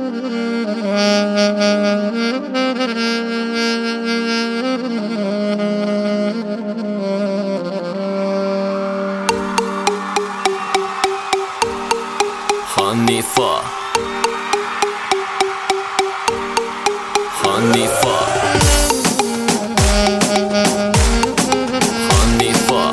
Hanifa Hanifa Hanifa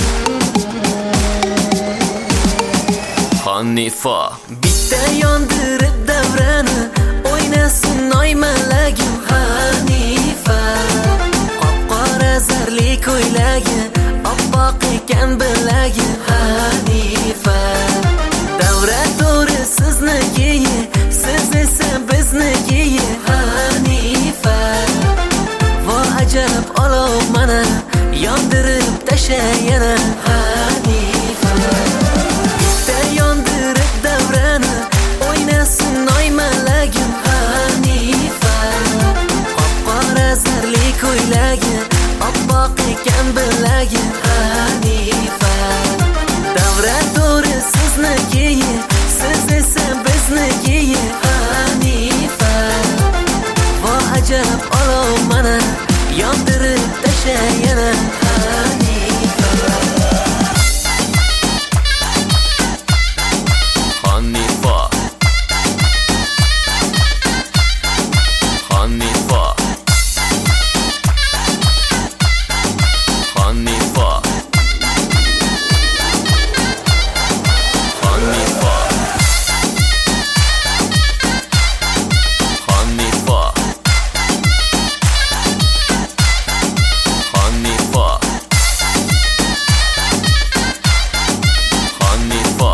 Hanifa Bitta yondirib davrani o'ynasin oymalagim Hanifa Qop-qora zarli ko'ylagi oppoq ekan bilagi Hanifa Davra to'ri sizniki siz esa bizniki Hanifa Vo ajab olov mana yondirib tasha yana Hanifa Bitta yondirib davrani o'ynasin oymalagim Hanifa Qop-qora zarli ko'ylagi oppoq ekan bilagi Hanifa Davra to'ri sizniki siz esa bizniki Hanifa Vo ajab olov mana yondirib tasha yana Hanifa Hanifa Hanifa Hanifa Hanifa Hanifa Hanifa Hanifa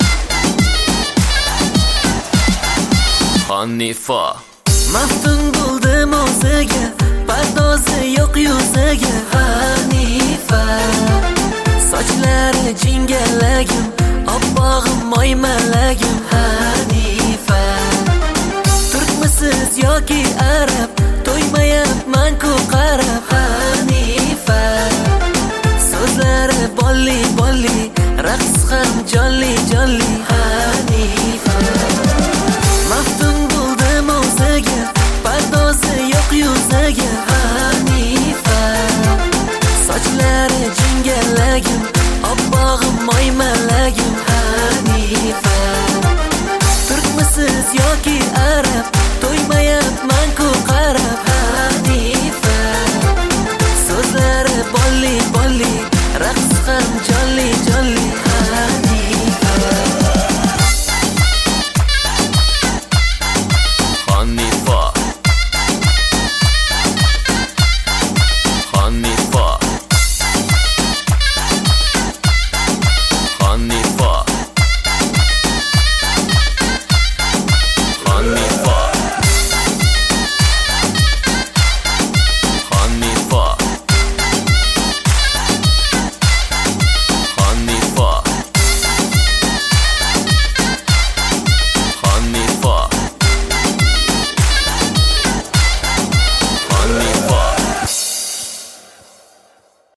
Hanifa Maftun bo'ldim o'ziga pardozi yo'q yuziga Hanifa Sochlari jingalagim oppog'im oymalagim Hanifa Turkmisiz yoki arab to'ymayapman-ku qarab Hanifa So'zlari bolli bolli raqs ham jonli jonli Hanifa Maftun bo'ldim o'ziga pardozi yo'q yuziga Hanifa Sochlari jingalagim oppog'im oymalagim Hanifa Turkmisiz yoki